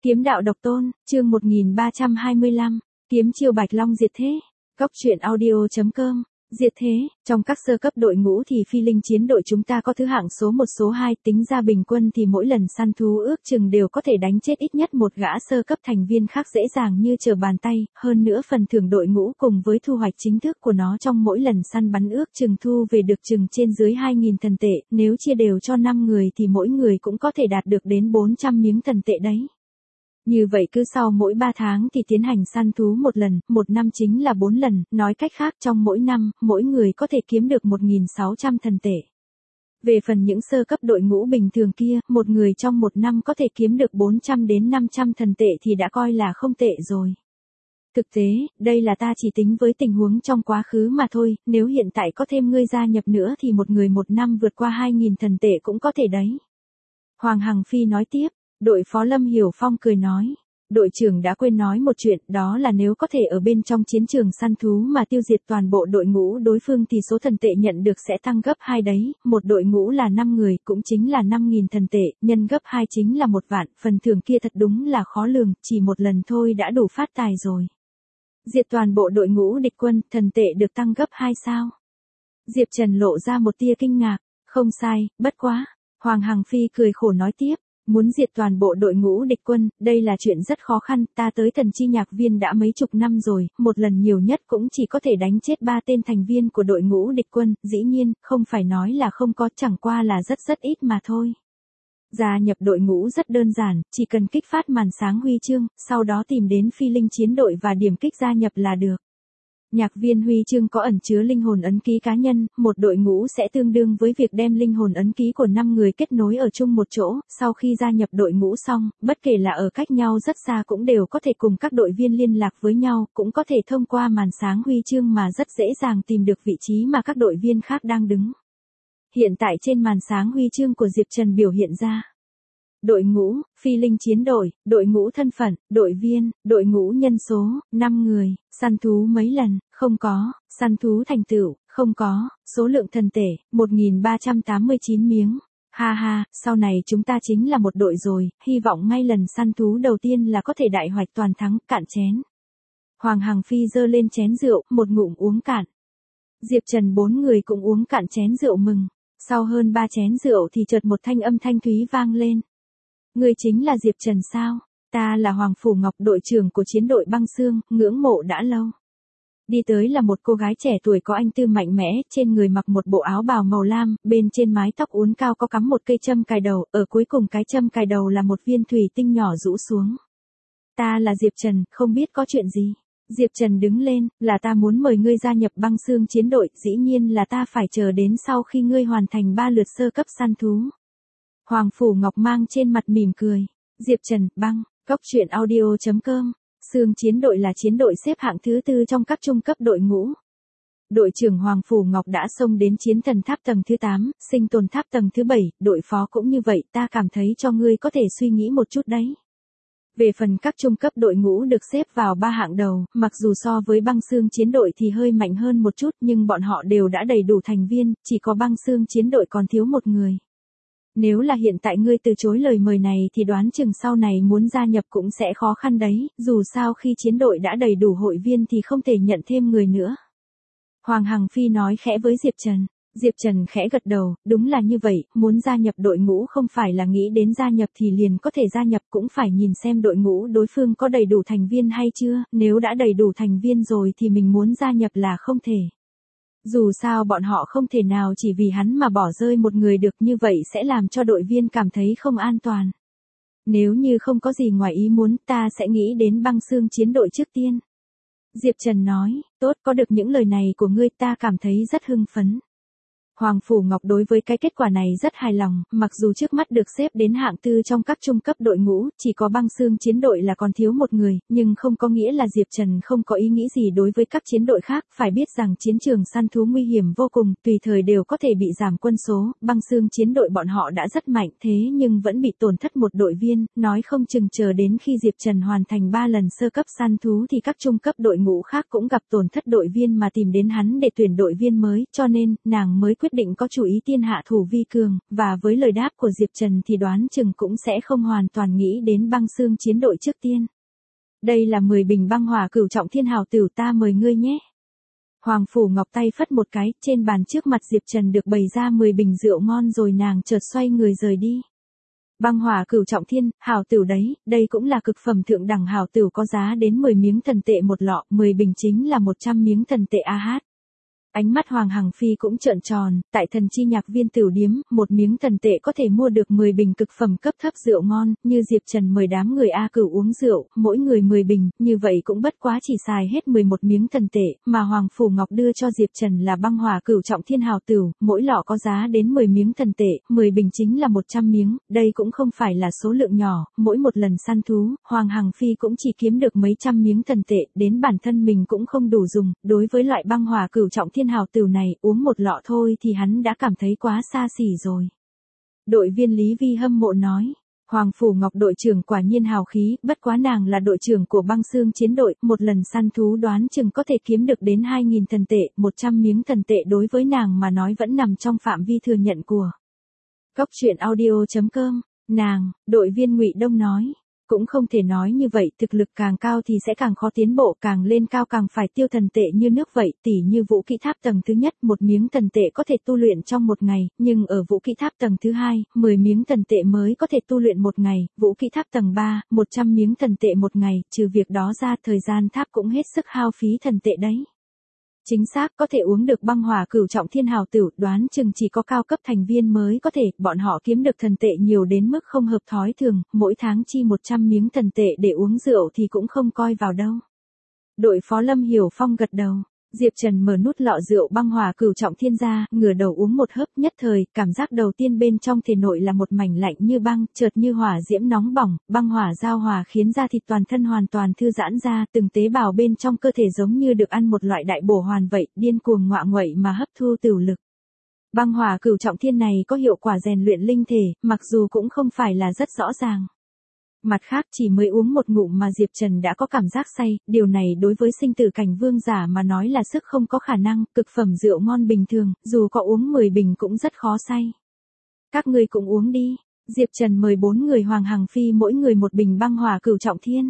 Kiếm đạo độc tôn, chương 1325, kiếm chiêu Bạch Long diệt thế. Góc truyện audio.com. Diệt thế, trong các sơ cấp đội ngũ thì phi linh chiến đội chúng ta có thứ hạng số 1 số 2, tính ra bình quân thì mỗi lần săn thú ước chừng đều có thể đánh chết ít nhất một gã sơ cấp thành viên khác dễ dàng như trở bàn tay, hơn nữa phần thưởng đội ngũ cùng với thu hoạch chính thức của nó trong mỗi lần săn bắn ước chừng thu về được chừng trên dưới 2.000 thần tệ, nếu chia đều cho 5 người thì mỗi người cũng có thể đạt được đến 400 miếng thần tệ đấy. Như vậy cứ sau mỗi 3 tháng thì tiến hành săn thú một lần, một năm chính là 4 lần, nói cách khác trong mỗi năm, mỗi người có thể kiếm được 1.600 thần tệ. Về phần những sơ cấp đội ngũ bình thường kia, một người trong một năm có thể kiếm được 400 đến 500 thần tệ thì đã coi là không tệ rồi. Thực tế, đây là ta chỉ tính với tình huống trong quá khứ mà thôi, nếu hiện tại có thêm ngươi gia nhập nữa thì một người một năm vượt qua 2.000 thần tệ cũng có thể đấy. Hoàng Hằng Phi nói tiếp. Đội phó Lâm Hiểu Phong cười nói, đội trưởng đã quên nói một chuyện, đó là nếu có thể ở bên trong chiến trường săn thú mà tiêu diệt toàn bộ đội ngũ đối phương thì số thần tệ nhận được sẽ tăng gấp 2 đấy, một đội ngũ là 5 người cũng chính là 5.000 thần tệ, nhân gấp 2 chính là 1 vạn, phần thưởng kia thật đúng là khó lường, chỉ một lần thôi đã đủ phát tài rồi. Diệt toàn bộ đội ngũ địch quân, thần tệ được tăng gấp 2 sao? Diệp Trần lộ ra một tia kinh ngạc, không sai, bất quá. Hoàng Hằng Phi cười khổ nói tiếp. Muốn diệt toàn bộ đội ngũ địch quân, đây là chuyện rất khó khăn, ta tới Thần Chi Nhạc Viên đã mấy chục năm rồi, một lần nhiều nhất cũng chỉ có thể đánh chết 3 tên thành viên của đội ngũ địch quân, dĩ nhiên, không phải nói là không có, chẳng qua là rất ít mà thôi. Gia nhập đội ngũ rất đơn giản, chỉ cần kích phát màn sáng huy chương, sau đó tìm đến phi linh chiến đội và điểm kích gia nhập là được. Nhạc viên huy chương có ẩn chứa linh hồn ấn ký cá nhân, một đội ngũ sẽ tương đương với việc đem linh hồn ấn ký của 5 người kết nối ở chung một chỗ, sau khi gia nhập đội ngũ xong, bất kể là ở cách nhau rất xa cũng đều có thể cùng các đội viên liên lạc với nhau, cũng có thể thông qua màn sáng huy chương mà rất dễ dàng tìm được vị trí mà các đội viên khác đang đứng. Hiện tại trên màn sáng huy chương của Diệp Trần biểu hiện ra. Đội ngũ, phi linh chiến đội, đội ngũ thân phận, đội viên, đội ngũ nhân số, 5 người, săn thú mấy lần, không có, săn thú thành tựu, không có, số lượng thần tệ, 1.389 miếng. Ha ha, sau này chúng ta chính là một đội rồi, hy vọng ngay lần săn thú đầu tiên là có thể đại hoạch toàn thắng, cạn chén. Hoàng Hằng Phi giơ lên chén rượu, một ngụm uống cạn. Diệp Trần 4 người cũng uống cạn chén rượu mừng. Sau hơn 3 chén rượu thì chợt một thanh âm thanh thúy vang lên. Ngươi chính là Diệp Trần sao? Ta là Hoàng Phủ Ngọc, đội trưởng của chiến đội băng xương, ngưỡng mộ đã lâu. Đi tới là một cô gái trẻ tuổi có anh tư mạnh mẽ, trên người mặc một bộ áo bào màu lam, bên trên mái tóc uốn cao có cắm một cây châm cài đầu, ở cuối cùng cái châm cài đầu là một viên thủy tinh nhỏ rũ xuống. Ta là Diệp Trần, không biết có chuyện gì. Diệp Trần đứng lên, là ta muốn mời ngươi gia nhập băng xương chiến đội, dĩ nhiên là ta phải chờ đến sau khi ngươi hoàn thành 3 lượt sơ cấp săn thú. Hoàng Phủ Ngọc mang trên mặt mỉm cười. Diệp Trần, băng, góc truyện audio.com. Xương chiến đội là chiến đội xếp hạng thứ 4 trong các trung cấp đội ngũ. Đội trưởng Hoàng Phủ Ngọc đã xông đến chiến thần tháp tầng thứ 8, sinh tồn tháp tầng thứ 7, đội phó cũng như vậy, ta cảm thấy cho ngươi có thể suy nghĩ một chút đấy. Về phần các trung cấp đội ngũ được xếp vào 3 hạng đầu, mặc dù so với băng xương chiến đội thì hơi mạnh hơn một chút nhưng bọn họ đều đã đầy đủ thành viên, chỉ có băng xương chiến đội còn thiếu một người. Nếu là hiện tại ngươi từ chối lời mời này thì đoán chừng sau này muốn gia nhập cũng sẽ khó khăn đấy, dù sao khi chiến đội đã đầy đủ hội viên thì không thể nhận thêm người nữa. Hoàng Hằng Phi nói khẽ với Diệp Trần. Diệp Trần khẽ gật đầu, đúng là như vậy, muốn gia nhập đội ngũ không phải là nghĩ đến gia nhập thì liền có thể gia nhập, cũng phải nhìn xem đội ngũ đối phương có đầy đủ thành viên hay chưa, nếu đã đầy đủ thành viên rồi thì mình muốn gia nhập là không thể. Dù sao bọn họ không thể nào chỉ vì hắn mà bỏ rơi một người được, như vậy sẽ làm cho đội viên cảm thấy không an toàn. Nếu như không có gì ngoài ý muốn, ta sẽ nghĩ đến băng xương chiến đội trước tiên. Diệp Trần nói, tốt, có được những lời này của ngươi ta cảm thấy rất hưng phấn. Hoàng Phủ Ngọc đối với cái kết quả này rất hài lòng, mặc dù trước mắt được xếp đến hạng 4 trong các trung cấp đội ngũ, chỉ có băng xương chiến đội là còn thiếu một người, nhưng không có nghĩa là Diệp Trần không có ý nghĩ gì đối với các chiến đội khác, phải biết rằng chiến trường săn thú nguy hiểm vô cùng, tùy thời đều có thể bị giảm quân số, băng xương chiến đội bọn họ đã rất mạnh thế nhưng vẫn bị tổn thất một đội viên, nói không chừng chờ đến khi Diệp Trần hoàn thành 3 lần sơ cấp săn thú thì các trung cấp đội ngũ khác cũng gặp tổn thất đội viên mà tìm đến hắn để tuyển đội viên mới, cho nên, nàng mới quyết định có chủ ý tiên hạ thủ vi cường, và với lời đáp của Diệp Trần thì đoán chừng cũng sẽ không hoàn toàn nghĩ đến băng xương chiến đội trước tiên. Đây là 10 bình băng hỏa cửu trọng thiên hào tửu, ta mời ngươi nhé. Hoàng Phủ Ngọc tay phất một cái, trên bàn trước mặt Diệp Trần được bày ra 10 bình rượu ngon rồi nàng chợt xoay người rời đi. Băng hỏa cửu trọng thiên, hào tửu đấy, đây cũng là cực phẩm thượng đẳng hào tửu, có giá đến 10 miếng thần tệ một lọ, 10 bình chính là 100 miếng thần tệ AH. Ánh mắt Hoàng Hằng Phi cũng trợn tròn, tại Thần Chi Nhạc Viên Tửu Điếm, một miếng thần tệ có thể mua được 10 bình cực phẩm cấp thấp rượu ngon, như Diệp Trần mời đám người A Cửu uống rượu, mỗi người 10 bình, như vậy cũng bất quá chỉ xài hết 11 miếng thần tệ, mà Hoàng Phủ Ngọc đưa cho Diệp Trần là băng hỏa cửu trọng thiên hào tửu, mỗi lọ có giá đến 10 miếng thần tệ, 10 bình chính là 100 miếng, đây cũng không phải là số lượng nhỏ, mỗi một lần săn thú, Hoàng Hằng Phi cũng chỉ kiếm được mấy trăm miếng thần tệ, đến bản thân mình cũng không đủ dùng, đối với loại băng hỏa cửu trọng thiên hào tửu này, uống một lọ thôi thì hắn đã cảm thấy quá xa xỉ rồi. Đội viên Lý Vi hâm mộ nói, Hoàng Phủ Ngọc đội trưởng quả nhiên hào khí, bất quá nàng là đội trưởng của băng xương chiến đội, một lần săn thú đoán chừng có thể kiếm được đến 2.000 thần tệ, 100 miếng thần tệ đối với nàng mà nói vẫn nằm trong phạm vi thừa nhận của. Cóc truyện audio.com, nàng, đội viên Ngụy Đông nói. Cũng không thể nói như vậy, thực lực càng cao thì sẽ càng khó tiến bộ, càng lên cao càng phải tiêu thần tệ như nước vậy, tỉ như vũ kỹ tháp tầng thứ nhất, một miếng thần tệ có thể tu luyện trong một ngày, nhưng ở vũ kỹ tháp tầng thứ hai, 10 miếng thần tệ mới có thể tu luyện một ngày, vũ kỹ tháp tầng 3, 100 miếng thần tệ một ngày, trừ việc đó ra thời gian tháp cũng hết sức hao phí thần tệ đấy. Chính xác, có thể uống được băng hỏa cửu trọng thiên hào tửu, đoán chừng chỉ có cao cấp thành viên mới có thể, bọn họ kiếm được thần tệ nhiều đến mức không hợp thói thường, mỗi tháng chi 100 miếng thần tệ để uống rượu thì cũng không coi vào đâu. Đội phó Lâm Hiểu Phong gật đầu. Diệp Trần mở nút lọ rượu băng hỏa cửu trọng thiên ra, ngửa đầu uống một hớp, nhất thời, cảm giác đầu tiên bên trong thể nội là một mảnh lạnh như băng, chợt như hỏa diễm nóng bỏng, băng hỏa giao hòa khiến da thịt toàn thân hoàn toàn thư giãn ra, từng tế bào bên trong cơ thể giống như được ăn một loại đại bổ hoàn vậy, điên cuồng ngoạ nguậy mà hấp thu tửu lực. Băng hỏa cửu trọng thiên này có hiệu quả rèn luyện linh thể, mặc dù cũng không phải là rất rõ ràng. Mặt khác chỉ mới uống một ngụm mà Diệp Trần đã có cảm giác say, điều này đối với sinh tử cảnh vương giả mà nói là sức không có khả năng, cực phẩm rượu ngon bình thường, dù có uống 10 bình cũng rất khó say. Các ngươi cũng uống đi, Diệp Trần mời 4 người Hoàng Hằng Phi mỗi người một bình băng hỏa cửu trọng thiên.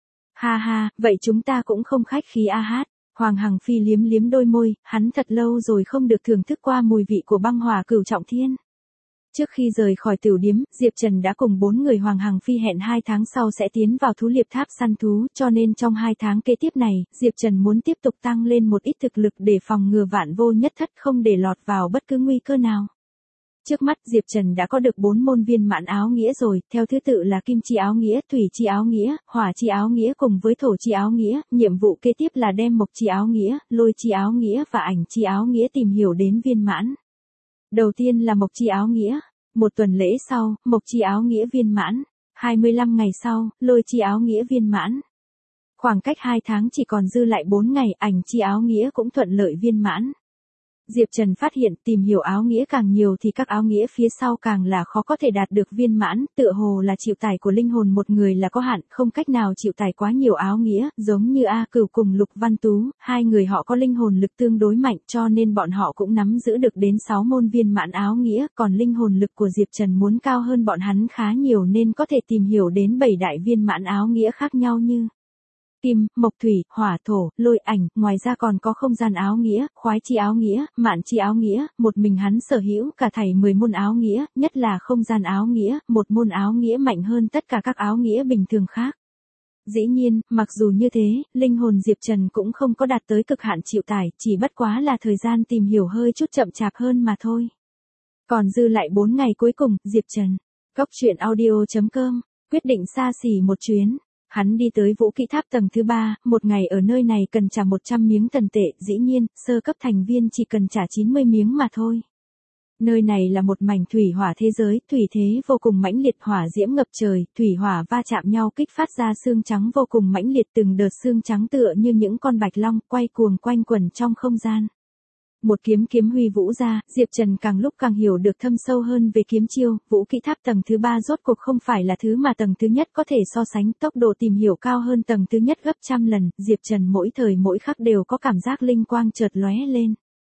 Ha ha, vậy chúng ta cũng không khách khí a hát. Hoàng Hằng Phi liếm liếm đôi môi, hắn thật lâu rồi không được thưởng thức qua mùi vị của băng hỏa cửu trọng thiên. Trước khi rời khỏi tửu điếm, Diệp Trần đã cùng 4 người Hoàng Hằng Phi hẹn 2 tháng sau sẽ tiến vào thú liệp tháp săn thú, cho nên trong 2 tháng kế tiếp này, Diệp Trần muốn tiếp tục tăng lên một ít thực lực để phòng ngừa vạn vô nhất thất, không để lọt vào bất cứ nguy cơ nào. Trước mắt Diệp Trần đã có được 4 môn viên mãn áo nghĩa rồi, theo thứ tự là kim chi áo nghĩa, thủy chi áo nghĩa, hỏa chi áo nghĩa cùng với thổ chi áo nghĩa, nhiệm vụ kế tiếp là đem mộc chi áo nghĩa, lôi chi áo nghĩa và ảnh chi áo nghĩa tìm hiểu đến viên mãn. Đầu tiên là mộc chi áo nghĩa. Một tuần lễ sau, mộc chi áo nghĩa viên mãn. 25 ngày sau, lôi chi áo nghĩa viên mãn. Khoảng cách 2 tháng chỉ còn dư lại 4 ngày, ảnh chi áo nghĩa cũng thuận lợi viên mãn. Diệp Trần phát hiện tìm hiểu áo nghĩa càng nhiều thì các áo nghĩa phía sau càng là khó có thể đạt được viên mãn, tựa hồ là chịu tải của linh hồn một người là có hạn, không cách nào chịu tải quá nhiều áo nghĩa, giống như A Cửu cùng Lục Văn Tú, hai người họ có linh hồn lực tương đối mạnh cho nên bọn họ cũng nắm giữ được đến 6 môn viên mãn áo nghĩa, còn linh hồn lực của Diệp Trần muốn cao hơn bọn hắn khá nhiều nên có thể tìm hiểu đến 7 đại viên mãn áo nghĩa khác nhau như kim, mộc thủy, hỏa thổ, lôi ảnh, ngoài ra còn có không gian áo nghĩa, khoái chi áo nghĩa, mạn chi áo nghĩa, một mình hắn sở hữu cả thảy 10 môn áo nghĩa, nhất là không gian áo nghĩa, một môn áo nghĩa mạnh hơn tất cả các áo nghĩa bình thường khác. Dĩ nhiên, mặc dù như thế, linh hồn Diệp Trần cũng không có đạt tới cực hạn chịu tải, chỉ bất quá là thời gian tìm hiểu hơi chút chậm chạp hơn mà thôi. Còn dư lại 4 ngày cuối cùng, Diệp Trần, cóc truyện audio.com, quyết định xa xỉ một chuyến. Hắn đi tới vũ kỹ tháp tầng thứ 3, một ngày ở nơi này cần trả 100 miếng thần tệ, dĩ nhiên, sơ cấp thành viên chỉ cần trả 90 miếng mà thôi. Nơi này là một mảnh thủy hỏa thế giới, thủy thế vô cùng mãnh liệt, hỏa diễm ngập trời, thủy hỏa va chạm nhau kích phát ra xương trắng vô cùng mãnh liệt, từng đợt xương trắng tựa như những con bạch long quay cuồng quanh quẩn trong không gian. Một kiếm huy vũ ra, Diệp Trần càng lúc càng hiểu được thâm sâu hơn về kiếm chiêu, vũ kỹ tháp tầng thứ 3 rốt cuộc không phải là thứ mà tầng thứ nhất có thể so sánh, tốc độ tìm hiểu cao hơn tầng thứ nhất gấp trăm lần, Diệp Trần mỗi thời mỗi khắc đều có cảm giác linh quang chợt lóe lên.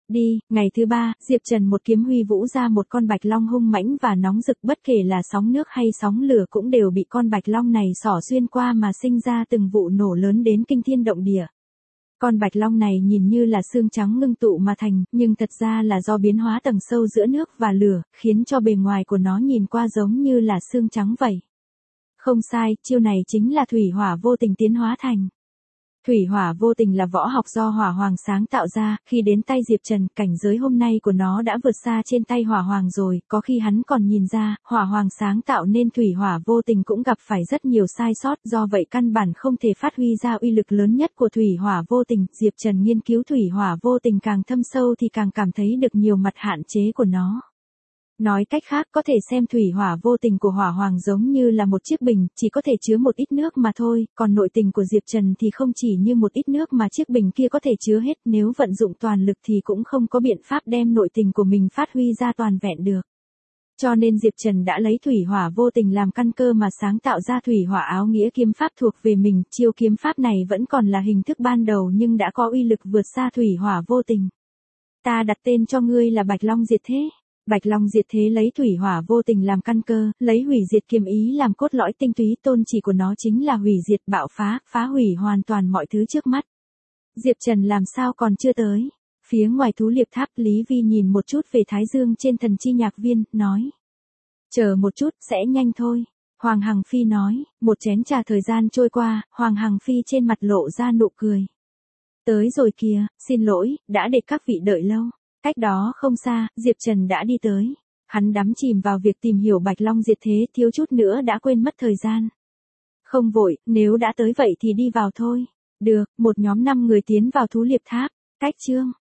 Đi, ngày thứ 3, Diệp Trần một kiếm huy vũ ra một con bạch long hung mãnh và nóng rực, bất kể là sóng nước hay sóng lửa cũng đều bị con bạch long này xỏ xuyên qua mà sinh ra từng vụ nổ lớn đến kinh thiên động địa. Con bạch long này nhìn như là xương trắng ngưng tụ mà thành, nhưng thật ra là do biến hóa tầng sâu giữa nước và lửa, khiến cho bề ngoài của nó nhìn qua giống như là xương trắng vậy. Không sai, chiêu này chính là thủy hỏa vô tình tiến hóa thành. Thủy hỏa vô tình là võ học do hỏa hoàng sáng tạo ra, khi đến tay Diệp Trần, cảnh giới hôm nay của nó đã vượt xa trên tay hỏa hoàng rồi, có khi hắn còn nhìn ra, hỏa hoàng sáng tạo nên thủy hỏa vô tình cũng gặp phải rất nhiều sai sót, do vậy căn bản không thể phát huy ra uy lực lớn nhất của thủy hỏa vô tình. Diệp Trần nghiên cứu thủy hỏa vô tình càng thâm sâu thì càng cảm thấy được nhiều mặt hạn chế của nó. Nói cách khác, có thể xem thủy hỏa vô tình của hỏa hoàng giống như là một chiếc bình, chỉ có thể chứa một ít nước mà thôi, còn nội tình của Diệp Trần thì không chỉ như một ít nước mà chiếc bình kia có thể chứa hết, nếu vận dụng toàn lực thì cũng không có biện pháp đem nội tình của mình phát huy ra toàn vẹn được. Cho nên Diệp Trần đã lấy thủy hỏa vô tình làm căn cơ mà sáng tạo ra thủy hỏa áo nghĩa kiếm pháp thuộc về mình, chiêu kiếm pháp này vẫn còn là hình thức ban đầu nhưng đã có uy lực vượt xa thủy hỏa vô tình. Ta đặt tên cho ngươi là Bạch Long Diệt Thế. Bạch Long Diệt Thế lấy thủy hỏa vô tình làm căn cơ, lấy hủy diệt kiếm ý làm cốt lõi tinh túy, tôn chỉ của nó chính là hủy diệt bạo phá, phá hủy hoàn toàn mọi thứ trước mắt. Diệp Trần làm sao còn chưa tới? Phía ngoài thú liệp tháp, Lý Vi nhìn một chút về thái dương trên thần chi nhạc viên, nói. Chờ một chút, sẽ nhanh thôi. Hoàng Hằng Phi nói, một chén trà thời gian trôi qua, Hoàng Hằng Phi trên mặt lộ ra nụ cười. Tới rồi kìa, xin lỗi, đã để các vị đợi lâu. Cách đó không xa, Diệp Trần đã đi tới. Hắn đắm chìm vào việc tìm hiểu Bạch Long Diệt Thế, thiếu chút nữa đã quên mất thời gian. Không vội, nếu đã tới vậy thì đi vào thôi. Được, một nhóm 5 người tiến vào thú liệp tháp. Cách chương